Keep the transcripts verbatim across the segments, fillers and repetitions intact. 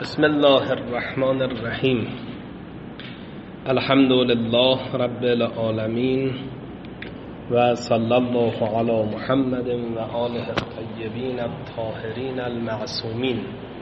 بسم الله الرحمن الرحیم. الحمد لله رب العالمین و صلی الله علی محمد و آله الطیبین الطاهرین المعصومین.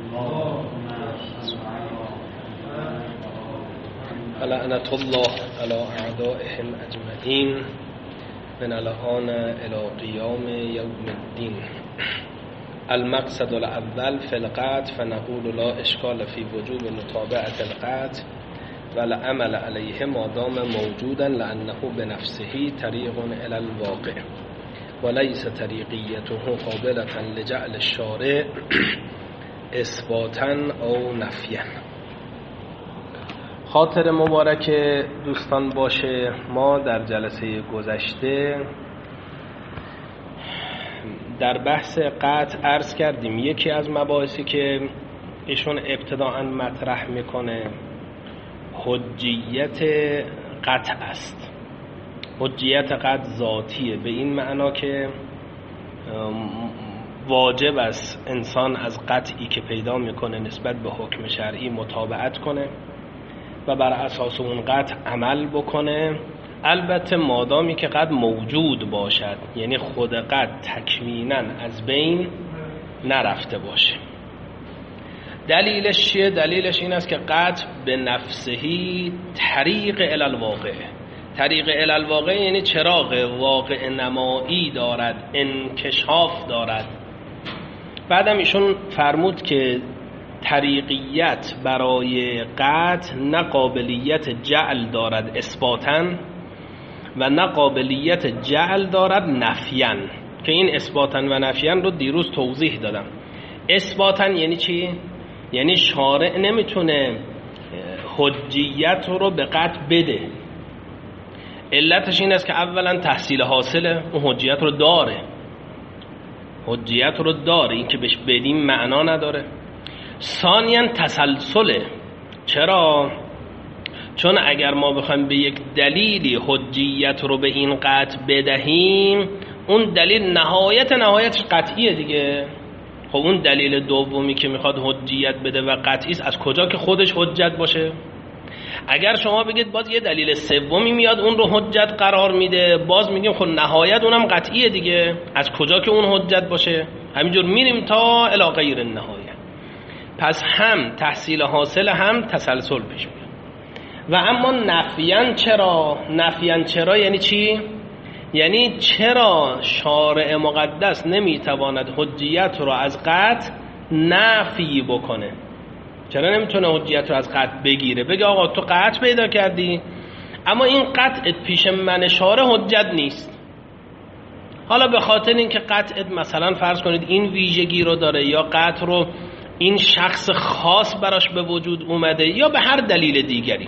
لعنت الله علی اعدائهم اجمعین من الآن الی قیام یوم الدین. المقصد الاول فی القطع فنقول لا اشکال فی وجوب متابعة القطع والعمل علیه ما دام موجودا لانه بنفسه طریق الی الواقع وليس طریقیته قابلة لجعل الشارع اثباتا او نفیا. خاطر مبارک دوستان باشه، ما در جلسه گذشته در بحث قطع عرض کردیم یکی از مباحثی که ایشون ابتداءً مطرح میکنه حجیت قطع است. حجیت قطع ذاتیه، به این معنا که واجب است انسان از قطعی که پیدا میکنه نسبت به حکم شرعی متابعت کنه و بر اساس اون قطع عمل بکنه، البته مادامی که قطع موجود باشد، یعنی خود قطع تکویناً از بین نرفته باشه. دلیلش چیه؟ دلیلش این است که قطع به نفسهی طریق الی الواقع. طریق الی الواقع یعنی چراغ واقع نمایی دارد، انکشاف دارد. بعدم ایشون فرمود که طریقیت برای قطع نه قابلیت جعل دارد اثباتاً و نه قابلیت جعل دارد نفیاً، که این اثباتاً و نفیاً رو دیروز توضیح دادم. اثباتاً یعنی چی؟ یعنی شارع نمیتونه حجیت رو به قطع بده. علتش این است که اولا تحصیل حاصله، اون حجیت رو داره، حجیت رو داره، این که بهش بدیم معنا نداره. ثانیاً تسلسله. چرا؟ چون اگر ما بخوایم به یک دلیلی حجیت رو به این قطع بدهیم، اون دلیل نهایت نهایتش قطعیه دیگه. خب اون دلیل دومی که میخواد حجیت بده و قطعی است، از کجا که خودش حجت باشه؟ اگر شما بگید باز یه دلیل سومی میاد اون رو حجت قرار میده، باز میگیم خب نهایت اونم قطعیه دیگه، از کجا که اون حجت باشه؟ همینجور میریم تا الی غیر النهایه. پس هم تحصیل حاصل هم تسلسل پیش میاد. و اما نفیاً چرا؟ نفیاً چرا یعنی چی؟ یعنی چرا شارع مقدس نمیتواند حجیت رو از قطع نفی بکنه؟ چرا نمیتونه حجیت رو از قطع بگیره؟ بگه آقا تو قطع پیدا کردی اما این قطعت پیش من شارع حجت نیست. حالا به خاطر اینکه قطعت مثلا فرض کنید این ویژگی رو داره، یا قطع رو این شخص خاص براش به وجود اومده، یا به هر دلیل دیگری.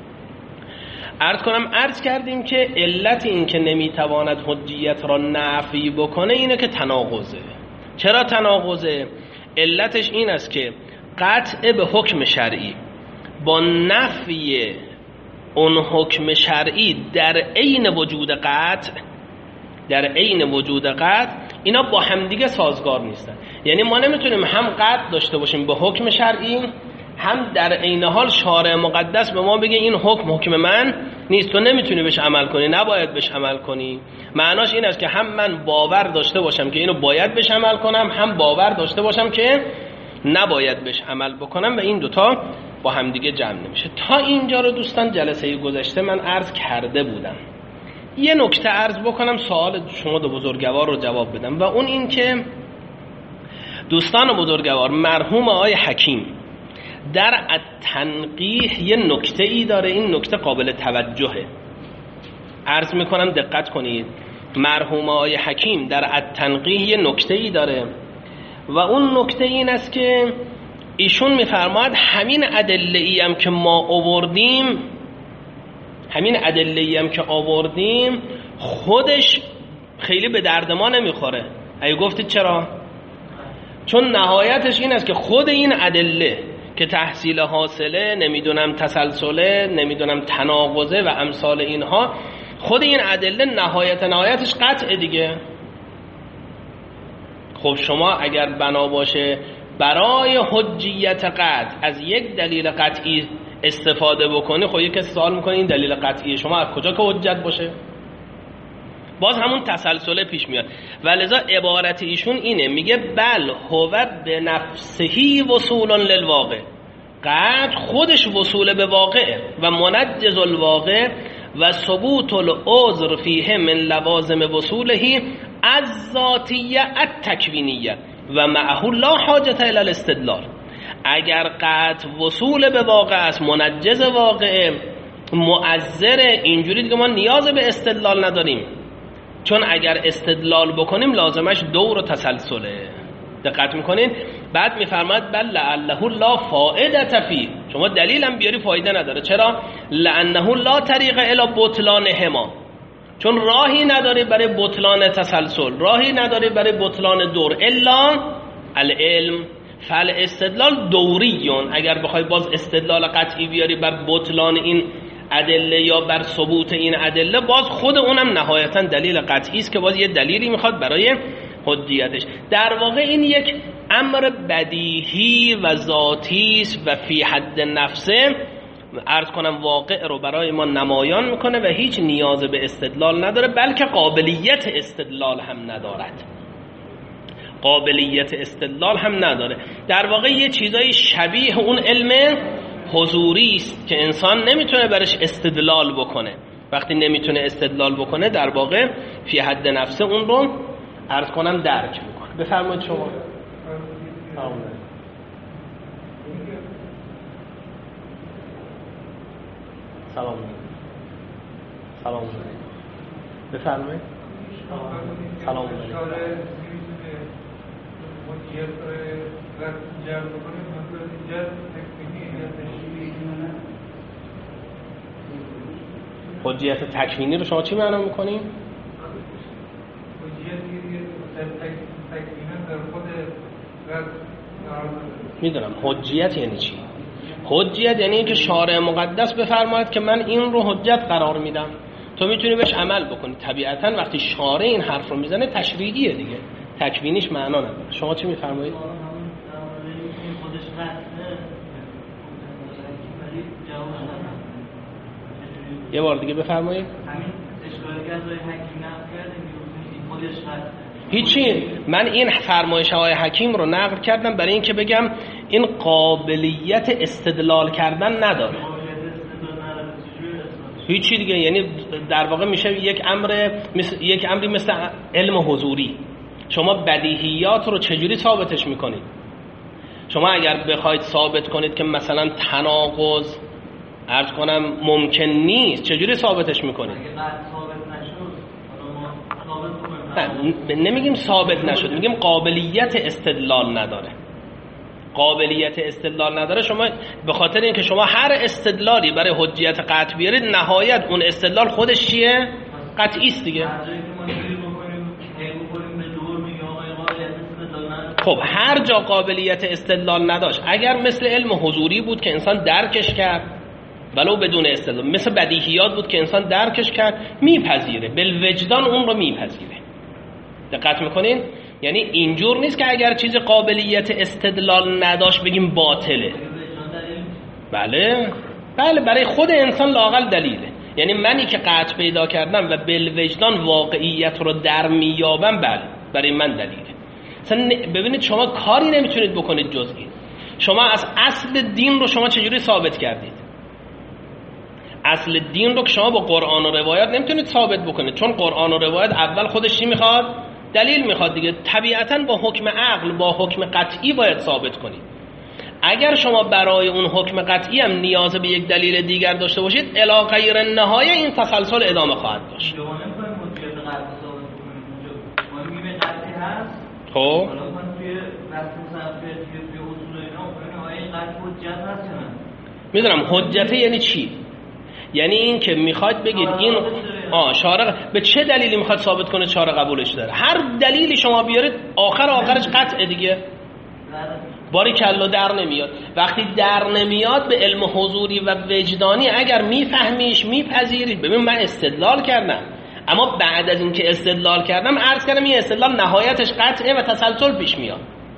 عرض کنم عرض کردیم که علت این که نمیتواند حجیت را نفی بکنه اینه که تناقضه. چرا تناقضه؟ علتش این است که قطع به حکم شرعی با نفی اون حکم شرعی در عین وجود قطع در عین وجود قطع اینا با همدیگه سازگار نیستن. یعنی ما نمیتونیم هم قطع داشته باشیم به حکم شرعی، هم در عین حال شارع مقدس به ما بگه این حکم حکم من نیست، تو نمیتونی بهش عمل کنی، نباید بهش عمل کنی. معناش این است که هم من باور داشته باشم که اینو باید بهش عمل کنم، هم باور داشته باشم که نباید بهش عمل بکنم، و این دوتا با همدیگه جمع نمیشه. تا اینجا رو دوستان جلسه گذشته من عرض کرده بودم. یه نکته عرض بکنم، سوال شما دو بزرگوار رو جواب بدم، و اون این که دوستان بزرگوار، مرحوم آقای حکیم در التنقیح یه نکته ای داره، این نکته قابل توجهه. عرض میکنم دقت کنید. مرحوم آقای حکیم در التنقیح یه نکته ای داره و اون نکته این است که ایشون میفرماید همین ادله ای هم که ما آوردیم همین ادله ای هم که آوردیم خودش خیلی به درد ما نمیخوره. اگه گفتید چرا؟ چون نهایتش این است که خود این ادله که تحصیل حاصله، نمیدونم تسلسله، نمیدونم تناقضه و امثال اینها، خود این ادله نهایت نهایتش قطع دیگه. خب شما اگر بنا باشه برای حجیت قطع از یک دلیل قطعی استفاده بکنی، خب یک سوال میکنه این دلیل قطعی شما از کجا که حجت باشه؟ باز همون تسلسل پیش میاد. ولذا عبارت ایشون اینه، میگه بل هو به نفسهی وصول للواقع، قطع خودش وصول به واقع و منجز الواقع و ثبوت العذر فیه من لوازم وصوله از ذاتیه التکوینیه و معه لا حاجت الی الاستدلال. اگر قطع وصول به واقع است، منجز واقع، مؤثر، اینجوری دیگه ما نیاز به استدلال نداریم، چون اگر استدلال بکنیم لازمش دور و تسلسله. دقت میکنین؟ بعد میفرماد بل لعله لا فائده فی، شما دلیل هم بیاری فایده نداره. چرا؟ لانه لا طریق الی بطلانهما، چون راهی نداره برای بطلان تسلسل، راهی نداره برای بطلان دور، الا العلم فالاستدلال دوریون. اگر بخوای باز استدلال قطعی بیاری بر بطلان این ادله یا بر ثبوت این ادله، باز خود اونم نهایتا دلیل قطعی است که باز یه دلیلی میخواد برای حجیتش. در واقع این یک امر بدیهی و ذاتی است و فی حد نفسه، عرض کنم واقع رو برای ما نمایان میکنه و هیچ نیاز به استدلال نداره، بلکه قابلیت استدلال هم ندارد. قابلیت استدلال هم نداره. در واقع یه چیزای شبیه اون علم حضوری است که انسان نمیتونه برش استدلال بکنه. وقتی نمیتونه استدلال بکنه در واقع فی حد نفسه اون رو عرض کنم درک میکنه. بفرمایید شما. سلام سلام بفرمایید. سلام حجیت تکوینی رو شما چی معنا میکنین؟ میدونم حجیت یعنی چی. حجیت یعنی اینکه شارع مقدس بفرماید که من این رو حجت قرار میدم، تو میتونی بهش عمل بکنی. طبیعتا وقتی شارع این حرف رو میزنه تشریعیه دیگه، تکوینیش معنا نداره. شما چی میفرمایید؟ یه بار دیگه بفرمایید. همین اشکالی که از حکیم نقل کردیم خودش هست. هیچی، من این فرمایش های حکیم رو نقل کردم برای اینکه بگم این قابلیت استدلال کردن نداره. هیچی دیگه، یعنی در واقع میشه یک امر مثل یک امری مثل علم حضوری. شما بدیهیات رو چجوری ثابتش میکنید؟ شما اگر بخواید ثابت کنید که مثلا تناقض عرض کنم ممکن نیست، چجوری ثابتش میکنید؟ نه نمیگیم ثابت نشد، میگیم قابلیت استدلال نداره. قابلیت استدلال نداره. شما به خاطر اینکه شما هر استدلالی برای حجیت قطع بیارید، نهایت اون استدلال خودش چیه؟ قطعی است دیگه. خب هر جا قابلیت استدلال نداشت، اگر مثل علم حضوری بود که انسان درکش کرد ولو بدون استدلال، مثل بدیهیات بود که انسان درکش کرد، میپذیره، بالوجدان اون رو میپذیره. دقت میکنین؟ یعنی اینجور نیست که اگر چیز قابلیت استدلال نداشت بگیم باطله. بله بله، برای خود انسان لااقل دلیله. یعنی منی که قطع پیدا کردم و بالوجدان واقعیت رو در میابم، بله برای من دلیله. مثلا ببینید شما کاری نمیتونید بکنید جز این. شما از اصل دین رو شما چجوری ثابت کردید؟ اصل دین رو که شما با قرآن و روایت نمیتونید ثابت بکنید، چون قرآن و روایت اول خودش چی میخواد؟ دلیل میخواد دیگه. طبیعتاً با حکم عقل، با حکم قطعی باید ثابت کنید. اگر شما برای اون حکم قطعی هم نیاز به یک دلیل دیگر داشته باشید، الی غیر النهایه این تسلسل ادامه خواهد داشت. خب میدونم حجت یعنی چی؟ یعنی این که میخواد بگید این آه شارع به چه دلیلی میخواد ثابت کنه شارع قبولش داره. هر دلیلی شما بیارید آخر آخرش قطعه دیگه، باری کلا در نمیاد. وقتی در نمیاد به علم حضوری و وجدانی اگر میفهمیش میپذیرید، ببین من استدلال کردم، اما بعد از اینکه استدلال کردم عرض کردم این استدلال نهایتش قطعه و تسلسل پیش میاد.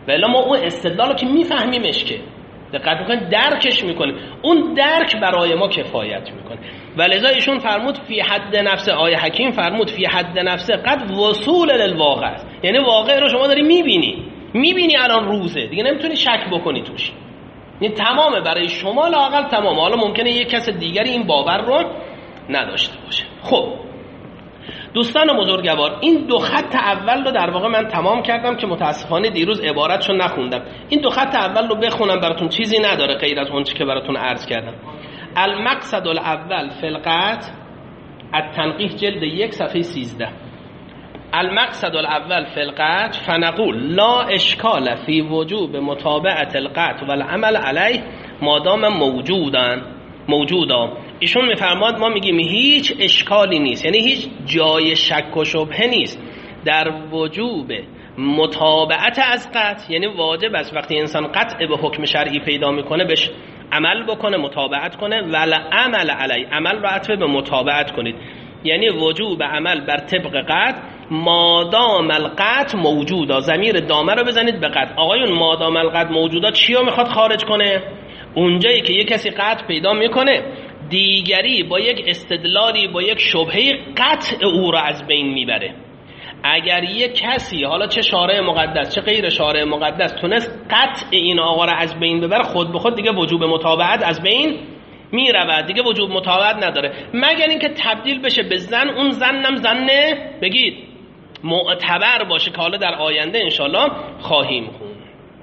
ولی ما اون استدلال رو که میفهمیمش که دقت میکنید درکش میکنیم، اون درک برای ما کفایت میکنه. ولذا ایشون فرمود فی حد نفس، آیه حکیم فرمود فی حد نفس قد وصول للواقع است، یعنی واقع رو شما داری میبینی میبینی الان روزه دیگه، نمیتونی شک بکنی توش، این تمامه برای شما، لااقل تمام. حالا ممکنه یک کس دیگری این باور رو نداشته باشه. خب دوستان بزرگوار، این دو خط اول رو در واقع من تمام کردم که متاسفانه دیروز عبارتشو نخوندم. این دو خط اول رو بخونم براتون، چیزی نداره غیر از اون چیزی که براتون عرض کردم. المقصد الاول فی القطع التنقیح جلد یک صفحه سیزده. المقصد الاول فی القطع فنقول لا اشکال فی وجوب متابعت القطع والعمل علیه مادام موجودن موجودا. ایشون میفرماد ما میگیم هیچ اشکالی نیست، یعنی هیچ جای شک و شبهه نیست در وجوب متابعت از قطع، یعنی واجب است وقتی انسان قطع به حکم شرعی پیدا میکنه بهش عمل بکنه، متابعت کنه. ولا عمل علی، عمل رو عطف به متابعت کنید، یعنی وجوب عمل بر طبق قطع مادام القطع موجودا. ضمیر دامه رو بزنید به قطع. آقایون مادام القطع موجودا چی رو میخواد خارج کنه؟ اونجایی که یک کسی قطع پیدا میکنه، دیگری با یک استدلالی با یک شبهه قطع او را از بین میبره. اگر یک کسی، حالا چه شارع مقدس چه غیر شارع مقدس، تونست قطع این آقا را از بین ببره، خود به خود دیگه وجوب متابعت از بین میرود، دیگه وجوب متابعت نداره، مگر اینکه تبدیل بشه به زن. اون زنم زنه بگید معتبر باشه که حالا در آینده انشالله خواهیم خوند.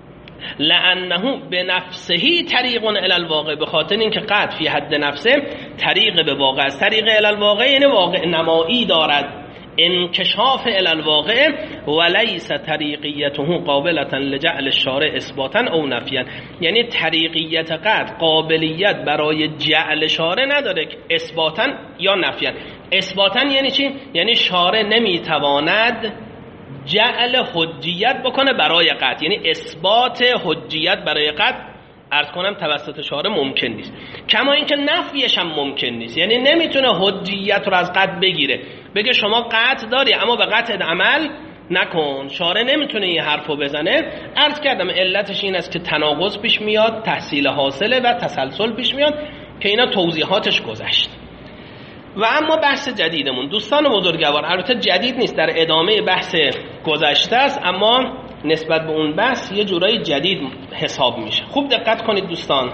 لانه به نفسهی طریق الی الواقع، به خاطر اینکه قطع فی حد نفسه طریق به واقع است. طریق الی الواقع یعنی واقع نمایی دارد، انکشاف الی الواقع، وليس طریقیته قابلة لجعل الشارع اثباتا او نفیا، یعنی طریقیت قطع قابلیت برای جعل شارع نداره اثباتا یا نفیا. اثباتا یعنی چی؟ یعنی شارع نمیتواند جعل حجیت بکنه برای قطع، یعنی اثبات حجیت برای قطع عرض کنم توسط شارع ممکن نیست، کما اینکه نفیش هم ممکن نیست، یعنی نمیتونه حجیت رو از قطع بگیره بگه شما قطع داری اما به قطع عمل نکن. شارع نمیتونه این حرفو بزنه. عرض کردم علتش این است که تناقض پیش میاد، تحصیل حاصله و تسلسل پیش میاد که اینا توضیحاتش گذشت. و اما بحث جدیدمون دوستان بزرگوار، البته جدید نیست، در ادامه بحث گذشته است، اما نسبت به اون بحث یه جورایی جدید حساب میشه. خوب دقت کنید دوستان،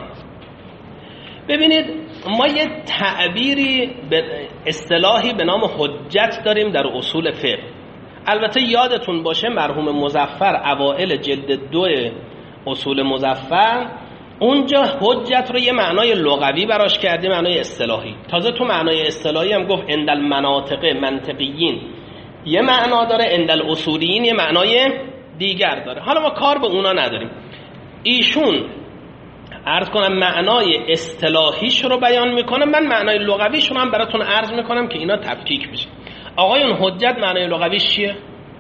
ببینید ما یه تعبیری به اصطلاحی به نام حجت داریم در اصول فقه. البته یادتون باشه مرحوم مظفر اوائل جلد دو اصول مظفر اونجا حجت رو یه معنای لغوی براش کردیم، معنای اصطلاحی. تازه تو معنای اصطلاحی هم گفت عند المناطق منطقیین یه معنا داره، عند الاصولیین یه معنای دیگر داره. حالا ما کار به اونا نداریم. ایشون عرض کنم معنای اصطلاحیش رو بیان میکنه، من معنای لغویش رو هم براتون عرض میکنم که اینا تفکیک بشه. آقایون حجت معنای لغویش چیه؟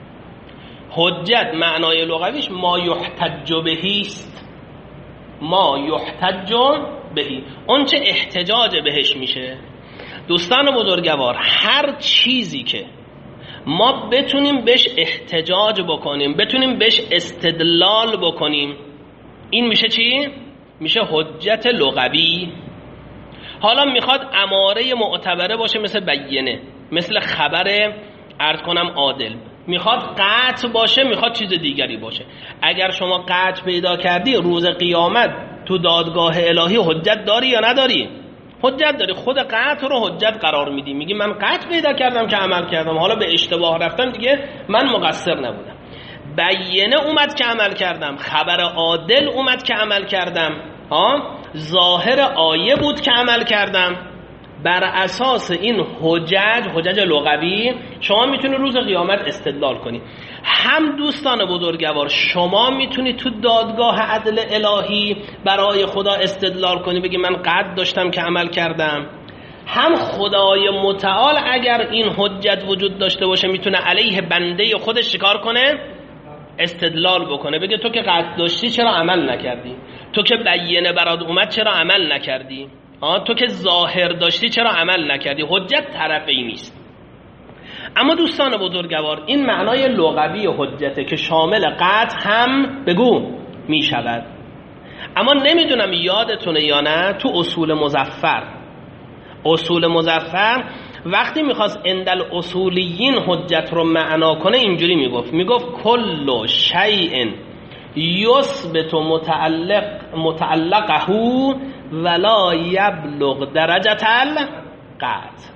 حجت معنای لغویش ما یحتج بهی است، ما یحتج بهی، اون چه احتجاج بهش میشه. دوستان بزرگوار، هر چیزی که ما بتونیم بهش احتجاج بکنیم، بتونیم بهش استدلال بکنیم، این میشه چی؟ میشه حجت لغوی. حالا میخواد اماره معتبره باشه مثل بینه، مثل خبر عرض کنم عادل، میخواد قطع باشه، میخواد چیز دیگری باشه. اگر شما قطع پیدا کردی روز قیامت تو دادگاه الهی حجت داری یا نداری؟ حجت داری. خود قطع رو حجت قرار میدی، میگی من قطع پیدا کردم که عمل کردم، حالا به اشتباه رفتم دیگه من مقصر نبودم. بینه اومد که عمل کردم، خبر عادل اومد که عمل کردم، ها ظاهر آیه بود که عمل کردم. بر اساس این حجج، حجج لغوی، شما میتونی روز قیامت استدلال کنی. هم دوستان بزرگوار شما میتونی تو دادگاه عدل الهی برای خدا استدلال کنی، بگی من قد داشتم که عمل کردم. هم خدای متعال اگر این حجت وجود داشته باشه میتونه علیه بنده خودش چیکار کنه؟ استدلال بکنه، بگه تو که قد داشتی چرا عمل نکردی؟ تو که بینه برات اومد چرا عمل نکردی؟ آه تو که ظاهر داشتی چرا عمل نکردی؟ حجت طرفی نیست. اما دوستان بزرگوار این معنای لغوی حجته که شامل قطع هم بگو می شود. اما نمیدونم یادتونه یا نه، تو اصول مظفر اصول مظفر وقتی میخواست اندل اصولیین حجت رو معنا کنه اینجوری میگفت میگفت کل شیء یثبت متعلق متعلقه ولا یبلغ درجه القطع.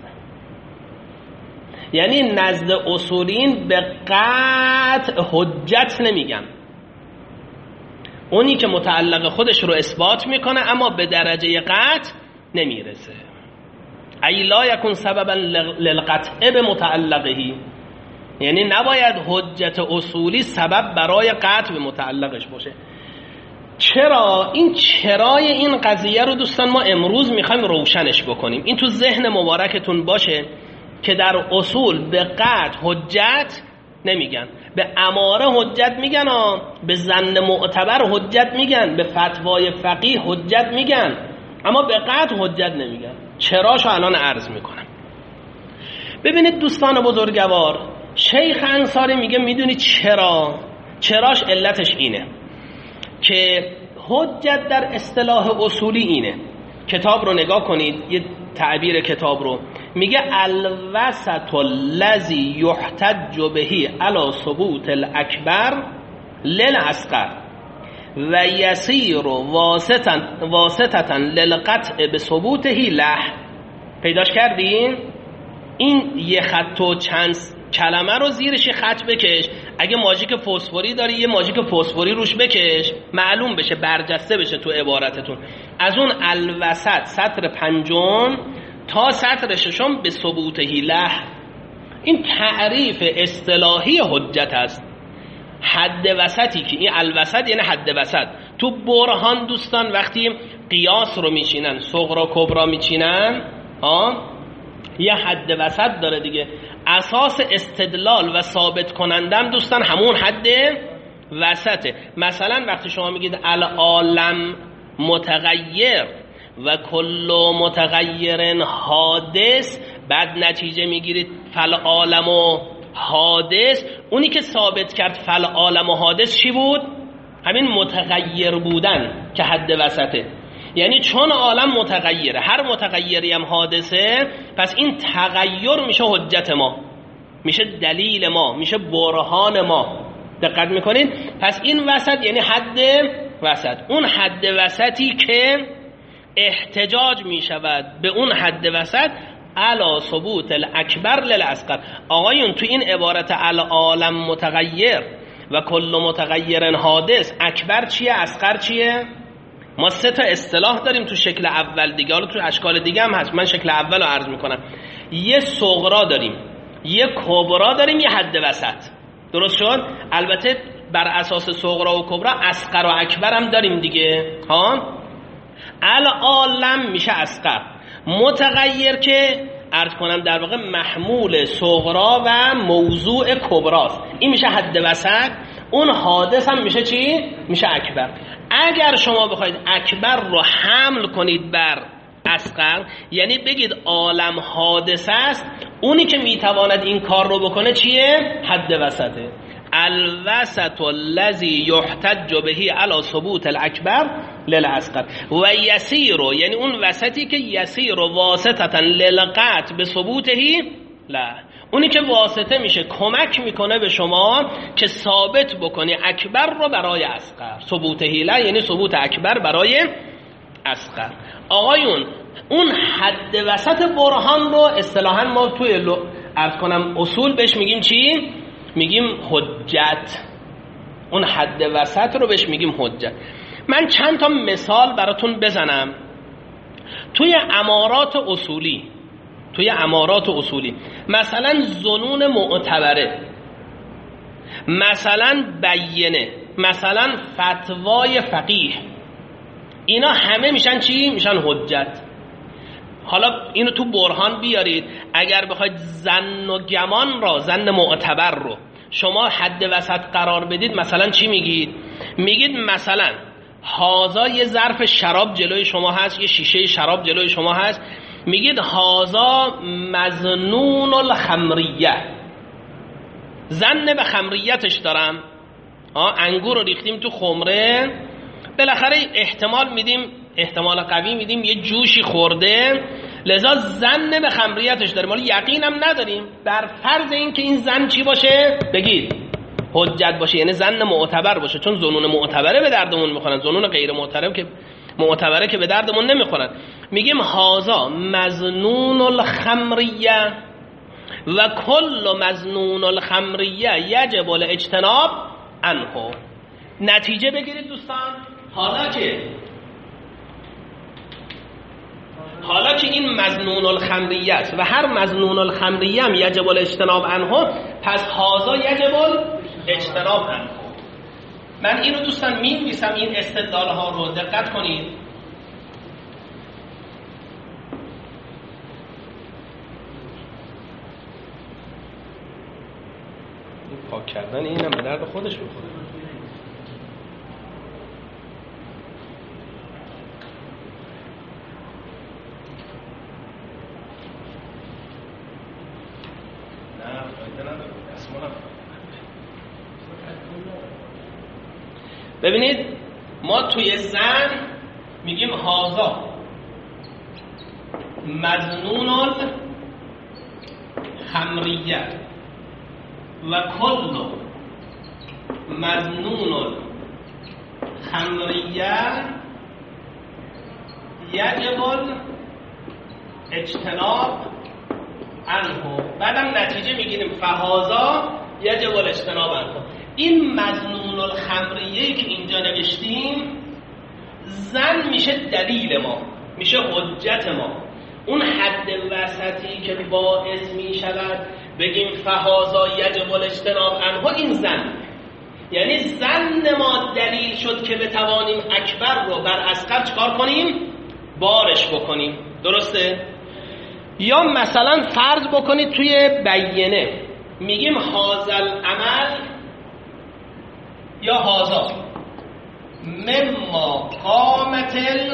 یعنی نزد اصولین به قطع حجت نمیگن، اونی که متعلق خودش رو اثبات میکنه اما به درجه قطع نمیرسه. ای لا یکون سببا للقطع به متعلقهی، یعنی نباید حجت اصولی سبب برای قطع به متعلقش باشه. چرا؟ این چرای این قضیه رو دوستان ما امروز میخوایم روشنش بکنیم. این تو ذهن مبارکتون باشه که در اصول به قطع حجت نمیگن، به اماره حجت میگن، به ظن معتبر حجت میگن، به فتوای فقیه حجت میگن، اما به قطع حجت نمیگن. چراشو الان عرض میکنم. ببینید دوستان بزرگوار، شیخ انصاری میگه میدونی چرا؟ چراش علتش اینه که حجت در اصطلاح اصولی اینه. کتاب رو نگاه کنید، یه تعبیر کتاب رو میگه الوسط الذی یحتج بهی علی ثبوت الاکبر للاصغر و یسیر واسطا واسطتا للقطع به ثبوته له. پیداش کردین؟ این یه خط و چند کلمه رو زیرش یه خط بکش، اگه ماژیک فسفوری داری یه ماژیک فسفوری روش بکش، معلوم بشه، برجسته بشه تو عبارتتون. از اون الوسط سطر پنجم تا سطر ششم به ثبوته له. این تعریف اصطلاحی حجت است. حد وسطی که این الوسط یعنی حد وسط. تو برهان دوستان وقتی قیاس رو میچینن، صغرا کبرا میچینن، ها یه حد وسط داره دیگه. اساس استدلال و ثابت کنندم دوستان همون حد وسطه. مثلا وقتی شما میگید العالم متغیر و کل متغیر حادث، بعد نتیجه میگیرید فالعالم و حادث، اونی که ثابت کرد فالعالم و حادث چی بود؟ همین متغیر بودن که حد وسطه. یعنی چون عالم متغیره، هر متغیری هم حادثه، پس این تغییر میشه حجت ما، میشه دلیل ما، میشه برهان ما. دقت میکنین؟ پس این وسط یعنی حد وسط، اون حد وسطی که احتجاج میشود به اون حد وسط علی ثبوت الاکبر للاصغر. آقایون تو این عبارت العالم متغیر و کل متغیر حادث، اکبر چیه؟ اصغر چیه؟ ما سه تا اصطلاح داریم تو شکل اول دیگه، حالا تو اشکال دیگه هم هست، من شکل اول رو عرض میکنم. یه صغرا داریم، یه کبرا داریم، یه حد وسط. درست شد؟ البته بر اساس صغرا و کبرا اصغر و اکبر هم داریم دیگه. ها العالم میشه اصغر، متغیر که عرض کنم در واقع محمول صغرا و موضوع کبراست، این میشه حد وسط. اون حادث هم میشه چی؟ میشه اکبر. اگر شما بخواید اکبر رو حمل کنید بر اصغر، یعنی بگید عالم حادث است، اونی که میتواند این کار رو بکنه چیه؟ حد وسطه. الوسط الذی یحتج بهی علی ثبوت الاکبر للاصغر و یسیر، یعنی اون وسطی که یسیر واسطتا للقطع به ثبوتهی لا، اونی که واسطه میشه، کمک میکنه به شما که ثابت بکنی اکبر رو برای اصغر. ثبوتهی لا یعنی ثبوت اکبر برای اصغر. آقایون اون حد وسط برهان رو اصطلاحاً ما توی عرض کنم اصول بهش میگیم چی؟ میگیم حجت. اون حد وسط رو بهش میگیم حجت. من چند تا مثال براتون بزنم. توی امارات اصولی توی امارات اصولی مثلا ظنون معتبره، مثلا بیینه، مثلا فتوای فقیه، اینا همه میشن چی؟ میشن حجت. حالا اینو تو برهان بیارید. اگر بخواید ظن و گمان را، ظن معتبر رو شما حد وسط قرار بدید، مثلا چی میگید؟ میگید مثلا هازا یه ظرف شراب جلوی شما هست، یه شیشه شراب جلوی شما هست، میگید هازا مظنون الخمریه، زن به خمریتش دارم، آه انگور رو ریختیم تو خمره، بالاخره احتمال میدیم، احتمال قوی میدیم یه جوشی خورده، لذا زن به خمریتش داریم، ولی یقینم نداریم. بر فرض این که این زن چی باشه؟ بگید حجت باشه، یعنی زن معتبر باشه، چون ظنون معتبره به دردمون میخورن، ظنون غیر معتبره که معتبره که به دردمون نمیخورن. میگیم هازا مظنون الخمریه و کل مظنون الخمریه یجب الاجتناب عنه. نتیجه بگیرید دوستان، حالا که حالا که این مظنون الخمریه است و هر مظنون الخمریه هم یجب الاجتناب عنه، پس هازا یجب الاجتناب عنه. من اینو دوستان می‌نویسم، این استدلال ها رو دقت کنید. پاک کردن اینم به درد خودش میخوره. ببینید ما توی زن میگیم هازا مظنون الخمریه و کل مظنون الخمریه یجب اجتناب عنه. بعدم نتیجه میگیریم فهازا یجب الاجتناب عنه. این مظنون الخمریه‌ای که اینجا نوشتیم زن میشه دلیل ما، میشه حجت ما. اون حد وسطی که باعث میشود بگیم فهازا یجب الاجتناب عنه این زن، یعنی زن ما دلیل شد که بتوانیم اکبر رو بر اصغر چکار کنیم؟ بارش بکنیم. درسته؟ یا مثلا فرض بکنید توی بیینه میگیم هازل عمل یا هازا مما قامت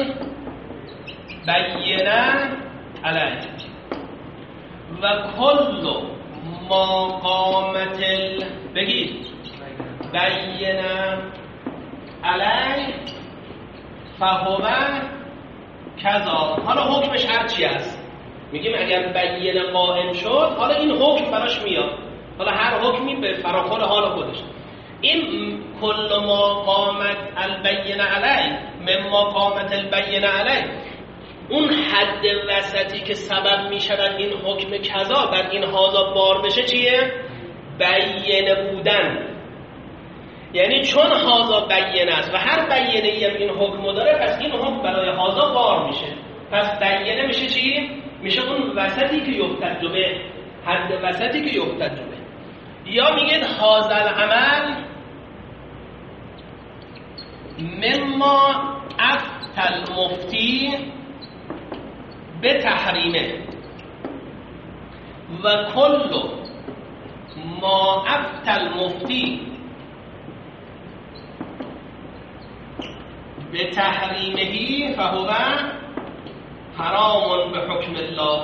البینه علیه و کل ما قامت ال بگید بینه علیه فهو کذا. حالا حکمش هر چی است، میگیم اگر بینه قائم شد حالا این حکم براش میاد، حالا هر حکمی به فراخور حال خودش. این کل ما قامت البینه علیه مما قامت البینه علیه، اون حد وسطی که سبب میشود این حکم کذا بر این هازا بار بشه چیه؟ بینه بودن. یعنی چون هازا بینه است و هر بینه ای هم این حکم داره، پس این حکم برای هازا بار میشه. پس بینه میشه چی؟ میشه اون وسطی که یحتج به، حد وسطی که یحتج به. یا میگید هازا العمل مما افتى المفتی به تحریمه و کل ما افتى المفتی به تحریمه فهو حرام به حکم الله.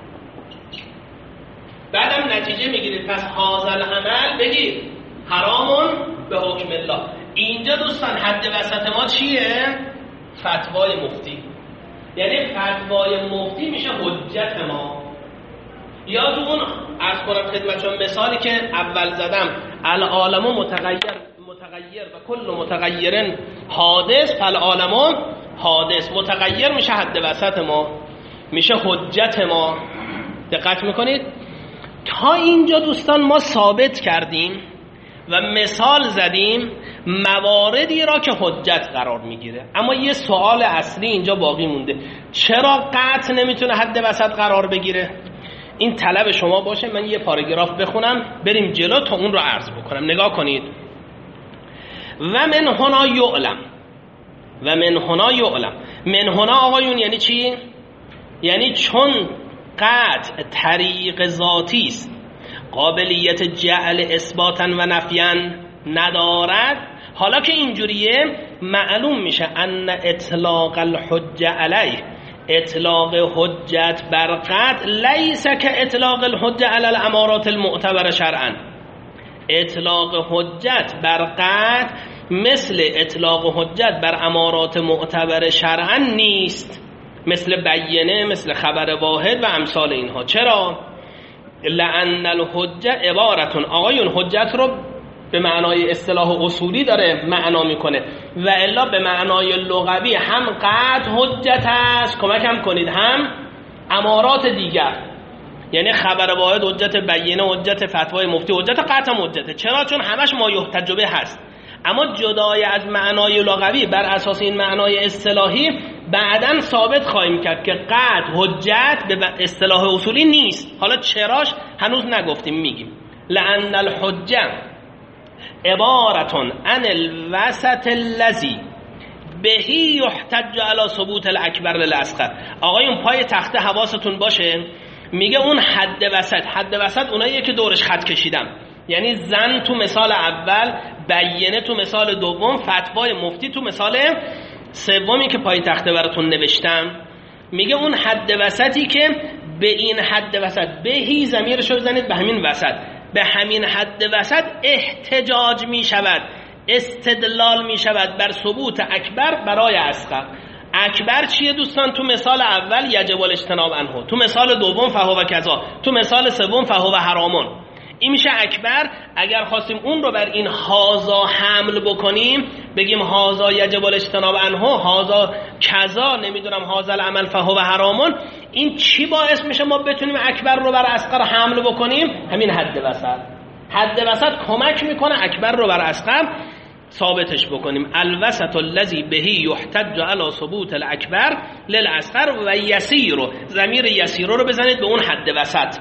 بعدم نتیجه میگیرید پس هازا العمل بگید حرام به حکم الله. اینجا دوستان حد وسط ما چیه؟ فتوای مفتی. یعنی فتوای مفتی میشه حجت ما. یادتون عرض کنم خدمتتون مثالی که اول زدم، العالم متغیر متغیر و کل متغیر حادث، فالعالم حادث. متغیر میشه حد وسط ما، میشه حجت ما. دقت میکنید؟ تا اینجا دوستان ما ثابت کردیم و مثال زدیم مواردی را که حجت قرار میگیره. اما یه سوال اصلی اینجا باقی مونده، چرا قطع نمیتونه حد وسط قرار بگیره؟ این طلب شما باشه. من یه پاراگراف بخونم بریم جلو تا اون رو عرض بکنم. نگاه کنید. و من هنا یعلم، و من هنا یعلم، من هنا آقایون یعنی چی؟ یعنی چون قطع طریق ذاتی است، قابلیت جعل اثباتا و نفیا ندارد. حالا که اینجوریه معلوم میشه ان اطلاق الحجه علیه، اطلاق حجت بر قطع لیس که اطلاق الحجه علی الامارات المعتبر شرعا. اطلاق حجت بر قطع مثل اطلاق حجت بر امارات معتبر شرعا نیست، مثل بیینه، مثل خبر واحد و امثال اینها. چرا؟ لأن الحجه عبارتون، آقایون حجت رو به معنای اصطلاح اصولی داره معنا میکنه و الا به معنای لغوی هم قطع حجت است، کمک هم کنید، هم امارات دیگر، یعنی خبر واحد حجت، بیینه حجت، فتوای مفتی حجت، قطع حجته. چرا؟ چون همش ما یحتج به هست. اما جدای از معنای لغوی بر اساس این معنای اصطلاحی بعداً ثابت خواهیم کرد که قطع حجت به اصطلاح اصولی نیست. حالا چراش هنوز نگفتیم، میگیم لأن الحجه عبارتون عن الوسط الذی بهی یحتج علی ثبوت الاکبر للاصغر. آقایون پای تخته حواستون باشه، میگه اون حد وسط، حد وسط اوناییه که دورش خط کشیدم، یعنی زن تو مثال اول، بیینه تو مثال دوم، فتوای مفتی تو مثال سومی که پای تخته براتون نوشتم. میگه اون حد وسطی که به این حد وسط، بهی ضمیرش رو بزنید به همین وسط، به همین حد وسط احتجاج می شود، استدلال می شود بر ثبوت اکبر برای اصغر. اکبر چیه دوستان؟ تو مثال اول یجب الاجتناب عنه، تو مثال دوم فهو کذا، تو مثال سوم فهو حرامون. این میشه اکبر. اگر خواستیم اون رو بر این هازا حمل بکنیم، بگیم هازا یجب الاجتناب عنه، هازا کذا، نمیدونم هازا العمل فهو حرامون، این چی باعث میشه ما بتونیم اکبر رو بر اصغر حمل بکنیم؟ همین حد وسط. حد وسط کمک میکنه اکبر رو بر اصغر ثابتش بکنیم. الوسط الذی بهی یحتج علی ثبوت الاکبر للاصغر و یسیر، ضمیر یسیر رو بزنید به اون حد وسط،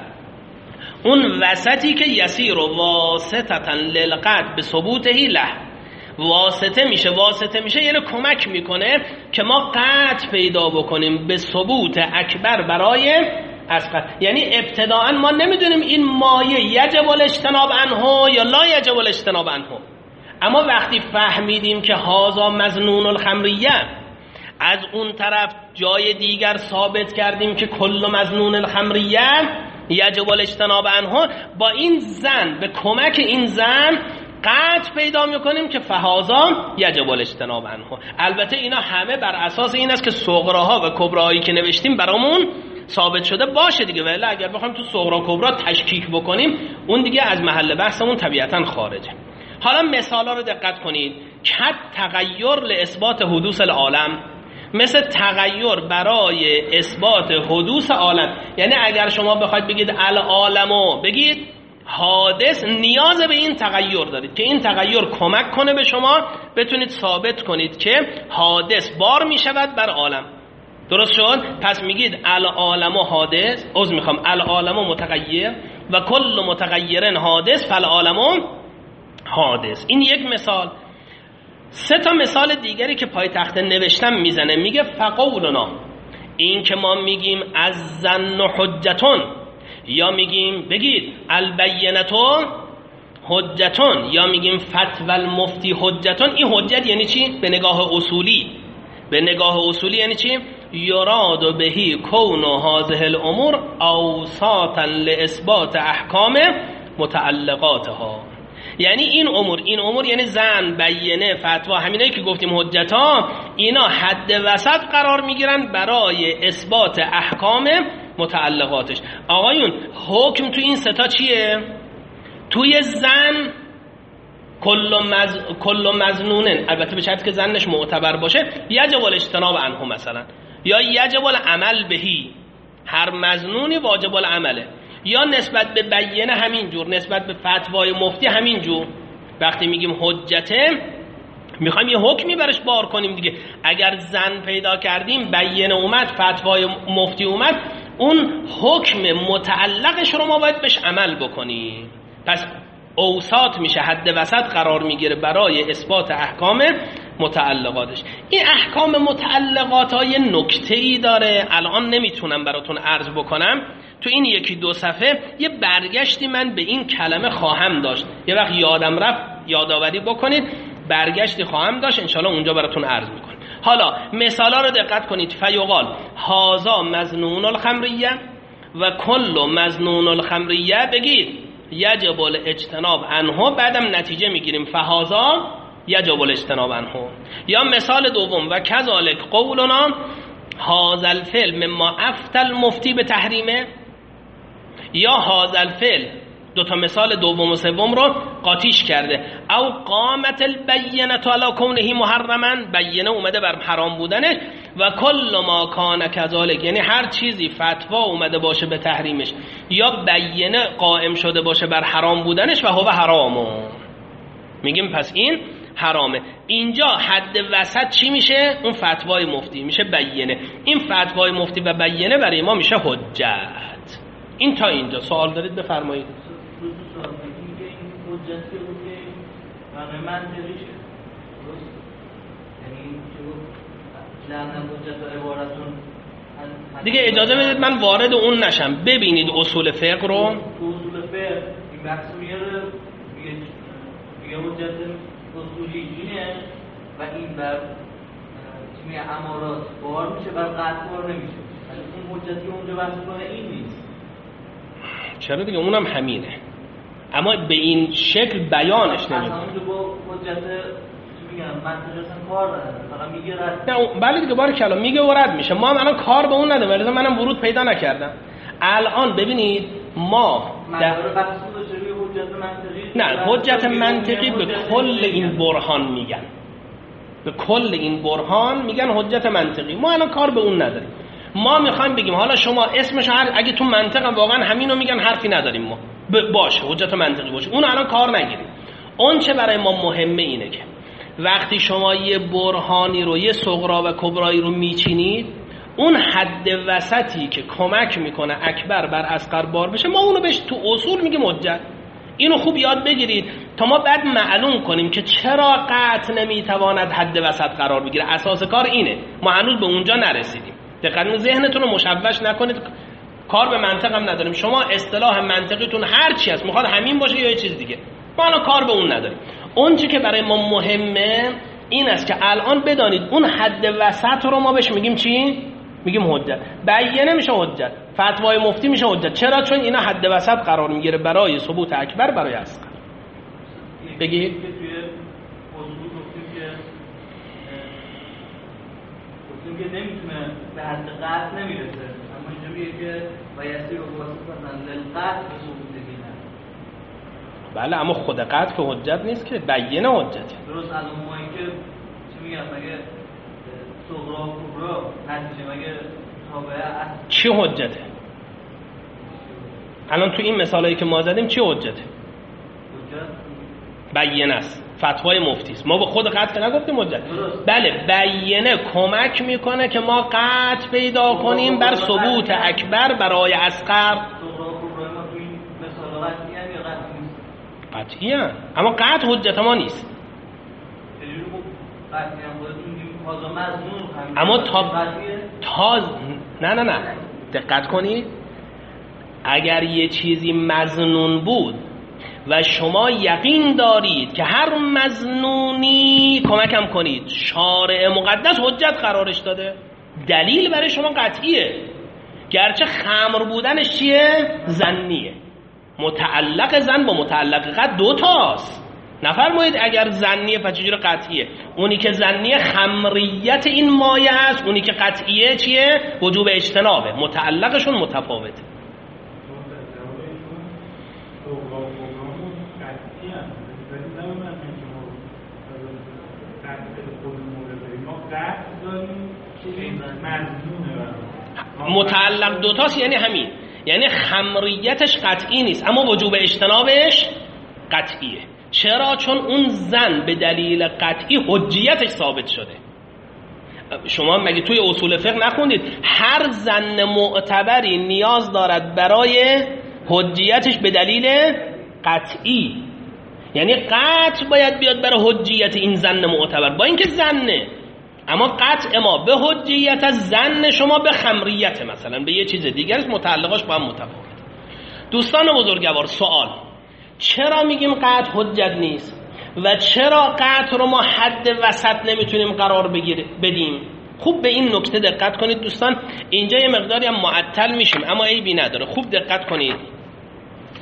اون وسطی که یسیر واسطتا للقطع به ثبوتهی له، واسطه میشه. واسطه میشه یعنی کمک میکنه که ما قطع پیدا بکنیم به ثبوت اکبر برای اصغر. یعنی ابتداء ما نمیدونیم این مایه یجب الاجتناب عنه یا لا یجب الاجتناب عنه، اما وقتی فهمیدیم که هازا مظنون الخمریه، از اون طرف جای دیگر ثابت کردیم که کل مظنون الخمریه یجب الاجتناب عنه، با این زن، به کمک این زن قطع پیدا میکنیم که فهازا یجب الاجتناب عنه. البته اینا همه بر اساس این است که صغراها و کبراهایی که نوشتیم برامون ثابت شده باشه دیگه، ولی اگر بخوایم تو صغرا کبرا تشکیک بکنیم اون دیگه از محل بحثمون طبیعتا خارجه. حالا مثالا رو دقت کنید. کد تغییر لاثبات حدوث العالم، مثل تغییر برای اثبات حدوث عالم. یعنی اگر شما بخواید بگید العالمو، بگید حادث، نیاز به این تغییر دارید که این تغییر کمک کنه به شما بتونید ثابت کنید که حادث بار می شود بر عالم. درست شد؟ پس میگید العالمو حادث، عذر میخوام، العالمو متغیر و کل متغیرن حادث فالعالمو حادث. این یک مثال. سه تا مثال دیگری که پای تخته نوشتم میزنه. میگه فقولنا، این که ما میگیم از ظن حجتون، یا میگیم بگید البینتو حجتون، یا میگیم فتوى المفتی حجتون. این حجت یعنی چی؟ به نگاه اصولی. به نگاه اصولی یعنی چی؟ یراد بهی کون هذه الامور اوساطا لاثبات احکام متعلقاتها. یعنی این امور، این امور یعنی زن، بیینه، فتوا، همینایی که گفتیم حجت ها، اینا حد وسط قرار میگیرن برای اثبات احکام متعلقاتش. آقایون حکم تو این ستا چیه؟ توی زن کل مز... کل مظنونن، البته به شرطی که زنش معتبر باشه، یجب الاجتناب عنه مثلا، یا یجب العمل بهی، هر مظنونی واجب العمله. یا نسبت به بیینه همینجور، نسبت به فتوای مفتی همینجور. وقتی میگیم حجته میخوایم یه حکمی برش بار کنیم دیگه. اگر زن پیدا کردیم، بیینه اومد، فتوای مفتی اومد، اون حکم متعلقش رو ما باید بهش عمل بکنیم. پس اوساط میشه، حد وسط قرار میگیره برای اثبات احکام متعلقاتش. این احکام متعلقات ها یه نکته ای داره، الان نمیتونم براتون عرض بکنم. تو این یکی دو صفحه یه برگشتی من به این کلمه خواهم داشت، یه وقت یادم رفت یادآوری بکنید، برگشتی خواهم داشت، انشالله اونجا براتون عرض میکنم. حالا مثالا رو دقت کنید. فیقال هازا مظنون الخمریه و کل مظنون الخمریه، بگید یجب الاجتناب عنه، بعدم نتیجه میگیریم فهذا یجب الاجتناب عنه. یا مثال دوم و کذالک قولنا هذا الفعل مما افتى المفتی به تحریمه، یا هذا الفعل دو تا مثال دوم و سوم رو قاطیش کرده. او قامت البینه علی کونه محرما، بینه اومده بر حرام بودنش. و کل ما کان کذالک، یعنی هر چیزی فتوا اومده باشه به تحریمش یا بینه قائم شده باشه بر حرام بودنش و هو حرامه، میگیم پس این حرامه. اینجا حد وسط چی میشه؟ اون فتوای مفتی میشه بینه. این فتوای مفتی و بینه برای ما میشه حجت. این تا اینجا. سوال دارید بفرمایید. دیگه اجازه بدید من وارد اون نشم. ببینید اصول فقه رو. اصول فقه این بحث میاره میگه حجت اصولی اینه و این بر چی میگه امارات بار میشه، بر قطع بار نمیشه. ولی اون حجتی اونجا بحث کنه این نیست. چرا دیگه اونم همینه، اما به این شکل بیانش نمیکنه. اصلا با حجت چی میگم منطقه اصلا کار نداره، فقط میگه رد. نه بله دیگه باره کلا میگه و رد میشه. ما هم الان کار به اون نداریم، ولی منم ورود پیدا نکردم. الان ببینید ما در نه حجت منطقی به کل این برهان میگن، به کل این برهان میگن حجت منطقی. ما الان کار به اون نداریم. ما میخوایم بگیم حالا شما اسمش هر اگه تو منطق واقعا همینو میگن حرفی نداریم ما باشه حجت منطقی باشه، اون الان کار نگیریم. اون چه برای ما مهمه اینه که وقتی شما یه برهانی رو یه صغرا و کبرایی رو میچینید، اون حد وسطی که کمک میکنه اکبر بر اصغر بار بشه ما اونو بهش تو اصول میگیم حجت. اینو خوب یاد بگیرید تا ما بعد معلوم کنیم که چرا قطع نمیتواند حد وسط قرار بگیره. اساس کار اینه، ما هنوز به اونجا نرسیدیم. دقیقاً ذهنتون رو مشوش نکنید. کار به منطق هم نداریم. شما اصطلاح منطقیتون هر چی هست، میخواد همین باشه یا یه چیز دیگه، ما الان کار به اون نداریم. اون چیزی که برای ما مهمه این است که الان بدانید اون حد وسط رو ما بهش میگیم چی؟ میگیم حجت. بینه میشه حجت، فتوای مفتی میشه حجت. چرا؟ چون اینا حد وسط قرار میگیره برای ثبوت اکبر برای اصغر. بگید توی اصول گفتیم که گفتیم که نمیتونه به حد قطع نمیرسه، اما اینجا میگه که بایستی رو واسطه للقطع به ثبوت بگیرن. بله اما خود قطع که حجت نیست که، بینه حجته. درست. الان ما اینکه چی میگم مگه صغرا و کبرا نتیجه مگه تابعه اصل چی حجته؟ الان تو این مثالایی که ما زدیم چی حجته؟ حجت بینه است، فتوای مفتی است. ما به خود قطع نگفتیم حجت. بله بینه کمک میکنه که ما قطع پیدا کنیم بر ثبوت اکبر برای اصغر. صغرا و کبرا ما تو این مثال قطعی هم یا قطعی نیست؟ قطعی هم، اما قطع حجت ما نیست. چجوری قطعی هم خودتون تازه مظنون همین اما تا تاز نه نه نه دقت کنید، اگر یه چیزی مظنون بود و شما یقین دارید که هر مظنونی کمکم کنید شارع مقدس حجت قرارش داده، دلیل برای شما قطعیه. گرچه خمر بودنش چیه؟ ظنیه. متعلق زن با متعلق قطع دو تاست. نفرمایید اگر ظنیه پس چجوری قطعیه؟ اونی که ظنیه خمریت این مایه است، اونی که قطعیه چیه؟ وجوب اجتنابه. متعلقشون متفاوته. متعلق دوتاست یعنی همین، یعنی خمریتش قطعی نیست اما وجوب اجتنابش قطعیه. چرا؟ چون اون زن به دلیل قطعی حجیتش ثابت شده. شما مگه توی اصول فقه نخوندید هر زن معتبری نیاز دارد برای حجیتش به دلیل قطعی، یعنی قطع باید بیاد برای حجیت این زن معتبر، با اینکه زنه اما قطع ما به حجیت از زن شما به خمریت مثلا به یه چیز دیگر است، متعلقاش با هم متفاوت. دوستان بزرگوار سوال، چرا میگیم قطع حجت نیست و چرا قطع رو ما حد وسط نمیتونیم قرار بگیر بدیم؟ خوب به این نکته دقت کنید دوستان. اینجا یه مقداری هم معطل میشیم اما عیبی نداره، خوب دقت کنید.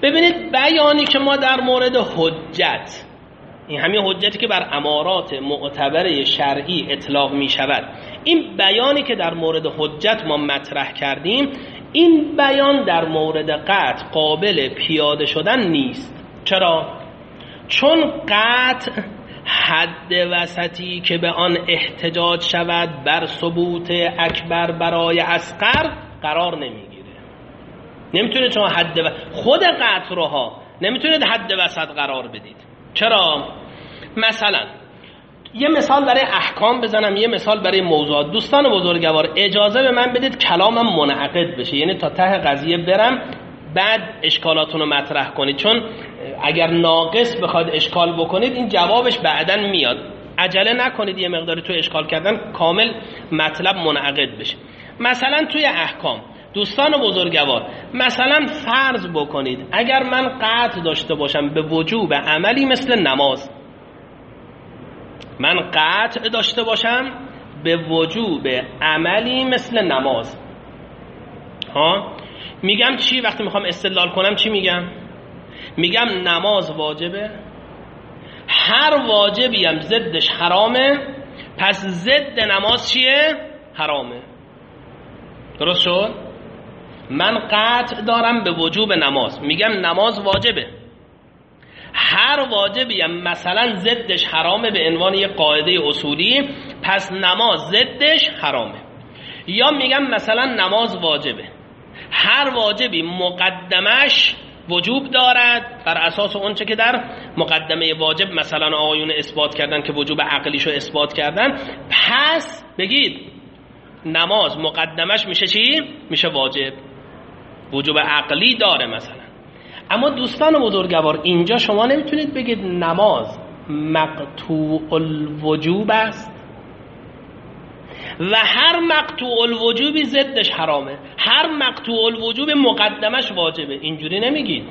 ببینید بیانی که ما در مورد حجت، این همین حجتی که بر امارات معتبر شرعی اطلاق می شود، این بیانی که در مورد حجت ما مطرح کردیم، این بیان در مورد قطع قابل پیاده شدن نیست. چرا؟ چون قطع حد وسطی که به آن احتجاج شود بر ثبوت اکبر برای اصغر قرار نمیگیره. نمیتونید شما حد و... خود قطع رو ها نمیتونید حد وسط قرار بدید. چرا؟ مثلا یه مثال برای احکام بزنم، یه مثال برای موضوعات. دوستان بزرگوار اجازه به من بدید کلامم منعقد بشه، یعنی تا ته قضیه برم بعد اشکالاتون رو مطرح کنید، چون اگر ناقص بخواد اشکال بکنید این جوابش بعداً میاد. عجله نکنید یه مقداری تو اشکال کردن کامل مطلب منعقد بشه. مثلا توی احکام دوستان بزرگوار، مثلا فرض بکنید اگر من قطع داشته باشم به وجوب عملی مثل نماز، من قطع داشته باشم به وجوب عملی مثل نماز، ها میگم چی؟ وقتی میخوام استدلال کنم چی میگم؟ میگم نماز واجبه، هر واجبی هم ضدش حرامه، پس ضد نماز چیه؟ حرامه. درست شد؟ من قطع دارم به وجوب نماز، میگم نماز واجبه، هر واجبی هم مثلا ضدش حرامه به عنوان یک قاعده اصولی، پس نماز ضدش حرامه. یا میگم مثلا نماز واجبه، هر واجبی مقدمش وجوب دارد بر اساس اون چه که در مقدمه واجب مثلا آقایون اثبات کردن که وجوب عقلیشو اثبات کردن، پس بگید نماز مقدمش میشه چی؟ میشه واجب، وجوب عقلی داره مثلا. اما دوستان بزرگوار اینجا شما نمیتونید بگید نماز مقطوع الوجوب است و هر مقطوع الوجوبی ضدش حرامه، هر مقطوع الوجوب مقدمش واجبه. اینجوری نمیگید.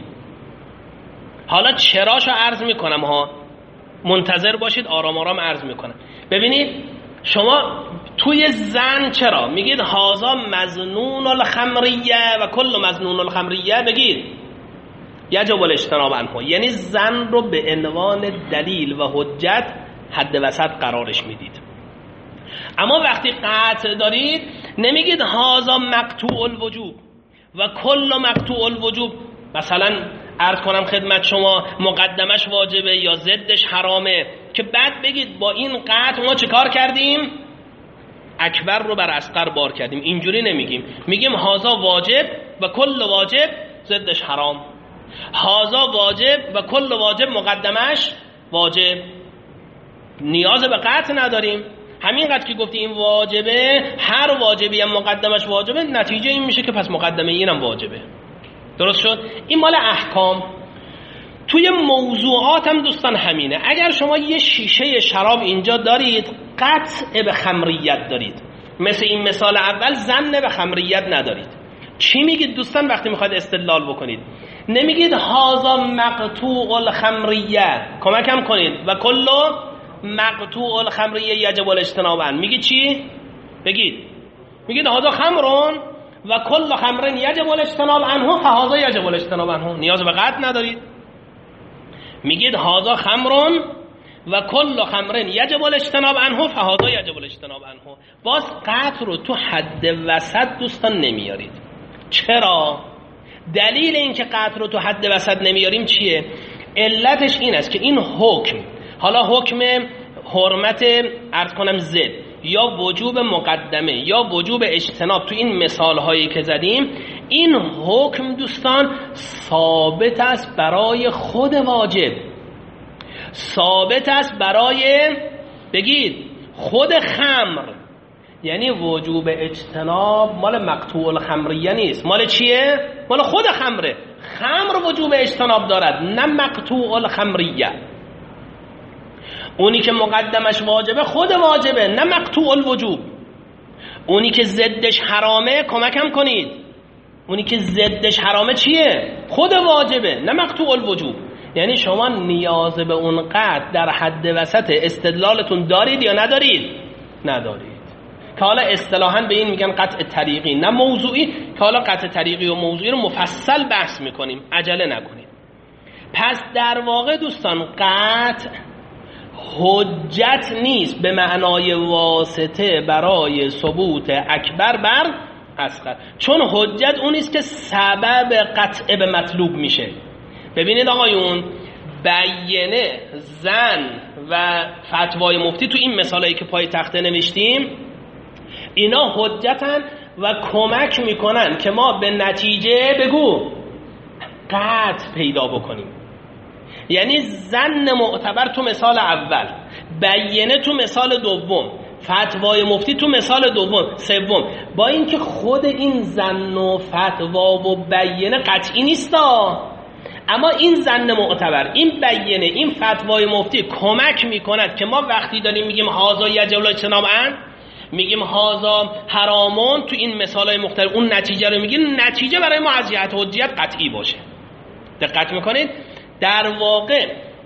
حالا چراشو عرض میکنم ها، منتظر باشید، آرام آرام عرض میکنم. ببینید شما توی زن چرا میگید هازا مظنون الخمریه و کل مظنون الخمریه، بگید یجب الاجتناب عنه، یعنی زن رو به عنوان دلیل و حجت حد وسط قرارش میدید. اما وقتی قطع دارید نمیگید هازا مقطوع الوجوب و کل مقطوع الوجوب، مثلا عرض کنم خدمت شما مقدمش واجبه یا ضدش حرامه، که بعد بگید با این قطع ما چه کار کردیم؟ اکبر رو بر اصغر بار کردیم. اینجوری نمیگیم، میگیم هازا واجب و کل واجب ضدش حرام، هازا واجب و کل واجب مقدمش واجب، نیاز به قطع نداریم. همینقدر که گفتی این واجبه، هر واجبی هم مقدمش واجبه، نتیجه این میشه که پس مقدمه اینم واجبه. درست شد؟ این مال احکام. توی موضوعات هم دوستان همینه. اگر شما یه شیشه شراب اینجا دارید قطع به خمریت دارید، مثل این مثال اول زن به خمریت ندارید، چی میگید دوستان وقتی میخواید استدلال بکنید؟ نمیگید هازا مقطوع الخمریه، کمکم کنید، و کلو مقطوع الخمریه یجب الاجتناب عنه، میگید چی؟ بگید میگید هازا خمرون و کل خمرین یجب الاجتناب عنه فهازا یجب الاجتناب عنه، نیاز به قطع ندارید. میگید هازا خمرون و کل خمرین یجب الاجتناب عنه فهازا یجب الاجتناب عنه، باز قطع رو تو حد وسط دوستان نمیارید. چرا؟ دلیل اینکه قطع رو تو حد وسط نمیاریم چیه؟ علتش این است که این حکم، حالا حکم حرمت عرض کنم زد یا وجوب مقدمه یا وجوب اجتناب، تو این مثال هایی که زدیم این حکم دوستان ثابت است برای خود واجب، ثابت است برای بگید خود خمر، یعنی وجوب اجتناب مال مقطوع الخمریه نیست، مال چیه؟ مال خود خمره. خمر وجوب اجتناب دارد، نه مقطوع الخمریه. اونی که مقدمش واجبه خود واجبه، نه مقطوع الوجوب. اونی که ضدش حرامه کمکم کنید، اونی که ضدش حرامه چیه؟ خود واجبه، نه مقطوع الوجوب. یعنی شما نیاز به اون قطع در حد وسط استدلالتون دارید یا ندارید؟ ندارید. که حالا اصطلاحاً به این میگن قطع طریقی نه موضوعی، که حالا قطع طریقی و موضوعی رو مفصل بحث میکنیم، عجله نکنید. پس در واقع دوستان قطع حجت نیست به معنای واسطه برای ثبوت اکبر بر اصغر، چون حجت اون نیست که سبب قطع به مطلوب میشه. ببینید آقایون، بیینه، زن و فتوای مفتی تو این مثالایی که پای تخته نوشتیم اینا حجتن و کمک میکنن که ما به نتیجه بگو قطع پیدا بکنیم. یعنی زن معتبر تو مثال اول، بیینه تو مثال دوم، فتوای مفتی تو مثال دوم سوم، با اینکه خود این زن و فتوا و بیینه قطعی نیستا، اما این زن معتبر، این بیینه، این فتوای مفتی کمک میکند که ما وقتی داریم میگیم هازا یجب الاجتناب عنه، میگیم هازا حرامون، تو این مثالهای مختلف اون نتیجه رو میگیم، نتیجه برای ما از جهت حجیت قطعی باشه. دقت میکنید؟ در واقع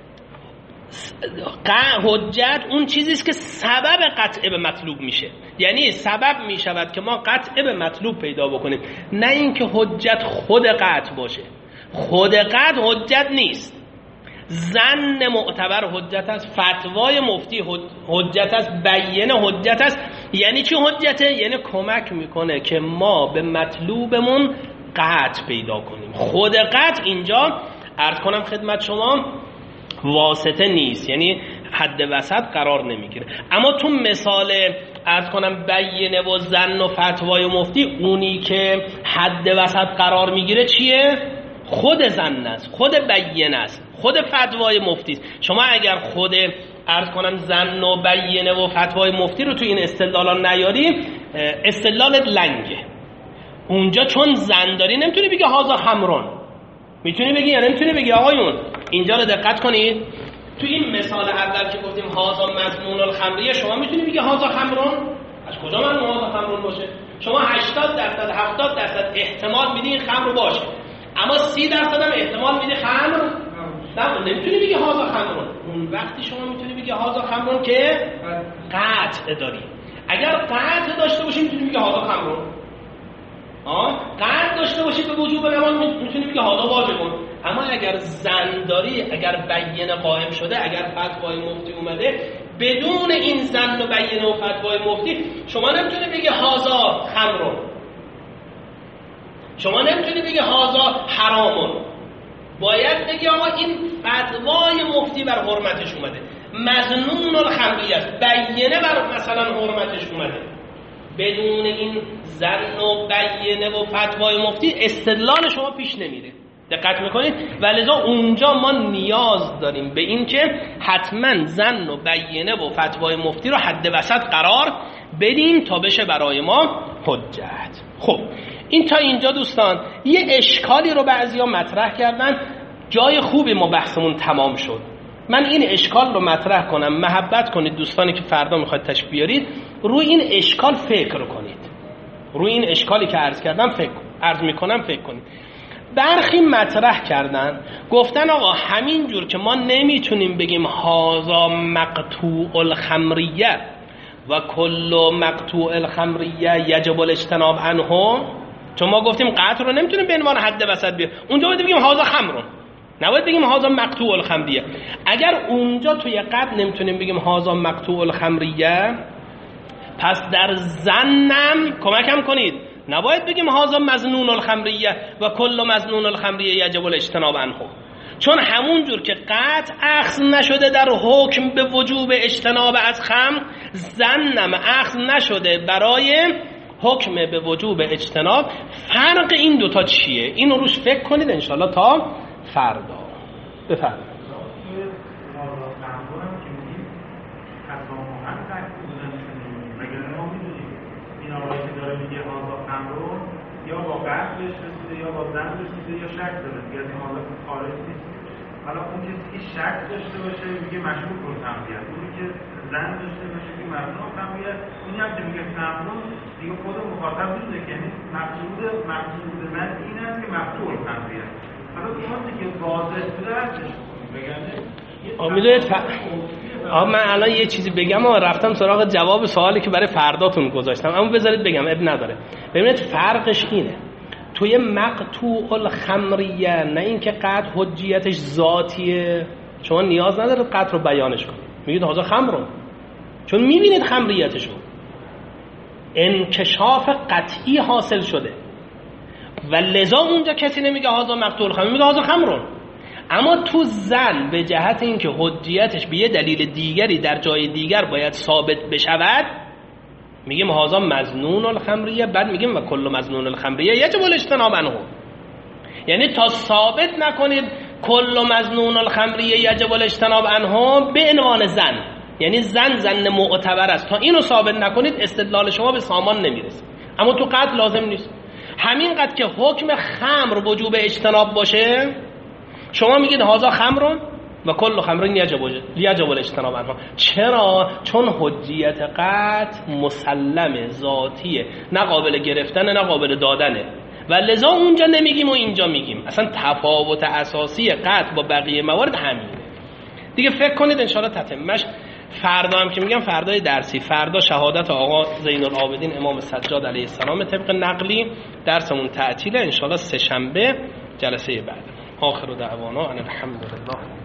حجت اون چیزیست که سبب قطع به مطلوب میشه، یعنی سبب میشود که ما قطع به مطلوب پیدا بکنیم، نه اینکه حجت خود قطع باشه. خود قطع حجت نیست، زن معتبر حجت است، فتوای مفتی حجت است، بیینه حجت است. یعنی چی حجته؟ یعنی کمک میکنه که ما به مطلوبمون قطع پیدا کنیم. خود قطع اینجا عرض کنم خدمت شما واسطه نیست، یعنی حد وسط قرار نمیگیره. اما تو مثال عرض کنم بیینه و زن و فتوای مفتی، اونی که حد وسط قرار میگیره چیه؟ خود زن است، خود بیینه است، خود فتوای مفتی است. شما اگر خود عرض کنم زن و بیینه و فتوای مفتی رو تو این استدلال نیاری، استدلالت لنگه. اونجا چون زن داری نمیتونی بگی هازا خمرون، میتونی بگی یا نمیتونی بگی آقایون؟ اینجا رو دقت کنید، تو این مثال اول که گفتیم هازا مضمون الخمریه، شما میتونی بگی هازا خمرون؟ از کجا من هازا خمرون باشه؟ شما هشتاد درصد هفتاد درصد احتمال میدی این خمر باشه، اما سی درصد هم احتمال میدی خمر نه، نمیتونی بگی هازا خمرون. اون وقتی شما میتونی بگی هازا خمرون که قطع داری. اگر قطع داشته باشی میتونی بگی هازا خمرون، آه قطع داشته باشی به وجوب نماز میتونی بگی هازا واجبون. اما اگر زن داری، اگر بیینه قائم شده، اگر فتوای مفتی اومده، بدون این زن و بیینه و فتوای مفتی شما نمیتونی بگی هازا خمرون، شما نمیتونی بگی هازا حرامون. باید بگی آقا این فتوای مفتی بر حرمتش اومده، مظنون الخمریه است، بیینه بر مثلا حرمتش اومده. بدون این زن و بیینه و فتوای مفتی استدلال شما پیش نمیره. دقت میکنید؟ ولذا اونجا ما نیاز داریم به این که حتما زن و بیینه و فتوای مفتی رو حد وسط قرار بدیم تا بشه برای ما حجت. خب این تا اینجا دوستان یه اشکالی رو بعضیا مطرح کردن، جای خوبی ما بحثمون تمام شد. من این اشکال رو مطرح کنم، محبت کنید دوستانی که فردا میخواید تشریف بیارید، روی این اشکال فکر کنید، روی این اشکالی که عرض کردم فکر عرض میکنم فکر کنید. برخی مطرح کردن، گفتن آقا همین جور که ما نمیتونیم بگیم هازا مقطوع الخمریه و کل مقطوع الخمریه یجب الاجتناب عنه، چون ما گفتیم قطع رو نمیتونیم به عنوان حد وسط بیاریم، اونجا باید بگیم هازا خمرون، نباید بگیم هازا مقطوع الخمریه. اگر اونجا توی قطع نمیتونیم بگیم هازا مقطوع الخمریه، پس در زنم کمکم کنید، نباید بگیم هازا مظنون الخمریه و کل مظنون الخمریه یجب الاجتناب عنه، چون همون جور که قطع اخذ نشده در حکم به وجوب اجتناب از خمر، زنم اخذ نشده برای حکم به وجوب اجتناب. فرق این دوتا چیه؟ اینو روش فکر کنید انشالله تا فردا. بفرمایید. یا با قطع بهش رسیده یا با زن رسیده یا شک داره، دیگه از این حالت خارج نیست. حالا اون کسی که شک داشته باشه میگه مشروع الخمریه، اونی که زن داشته باشه میگه ممنوع الخمریه، اونی هم که میگه ممنوع دیگه خود مخاطب میدونه که یعنی مقصود مقصود من این است که مقطوع الخمریه. حالا ایناست که واضح بوده ازش بگنه میدونید ف... آه من الان یه چیزی بگم و رفتم سراغ جواب سوالی که برای فرداتون گذاشتم، اما بذارید بگم اب نداره. ببینید فرقش اینه، توی مقطوع الخمریه نه اینکه قطع حجیتش ذاتیه، شما نیاز ندارید قطع رو بیانش کنید، میگید هذا خمرون، چون میبینید خمریتشو، انکشاف قطعی حاصل شده و لذا اونجا کسی نمیگه هذا مقطوع الخمر، میگه هذا خمرون. اما تو زن به جهت اینکه حجیتش به یه دلیل دیگری در جای دیگر باید ثابت بشود، میگیم هذا مظنون الخمریه، بعد میگیم و کل مظنون الخمریه یجب الاجتناب عنه. یعنی تا ثابت نکنید کل مظنون الخمریه یجب الاجتناب عنه به عنوان زن، یعنی زن زن معتبر است، تا اینو ثابت نکنید استدلال شما به سامان نمیرسه. اما تو قطع لازم نیست. همینقدر که حکم خمر وجوب اجتناب باشه، شما میگید هذا خمرون و کل خمرون یجب یجب الاجتناب عنها. چرا؟ چون حجیت قطع مسلمه، ذاتیه، نه قابل گرفتن نه قابل دادنه و لذا اونجا نمیگیم و اینجا میگیم. اصلا تفاوت اساسی قطع با بقیه موارد همینه دیگه. فکر کنید انشاءالله تتمش فردا هم که میگم فردای درسی، فردا شهادت آقا زین العابدین امام سجاد علیه السلام طبق نقلی، درسمون تعطیله انشاءالله سه شنبه جلسه بعد. آخر دعوانا ان الحمد لله.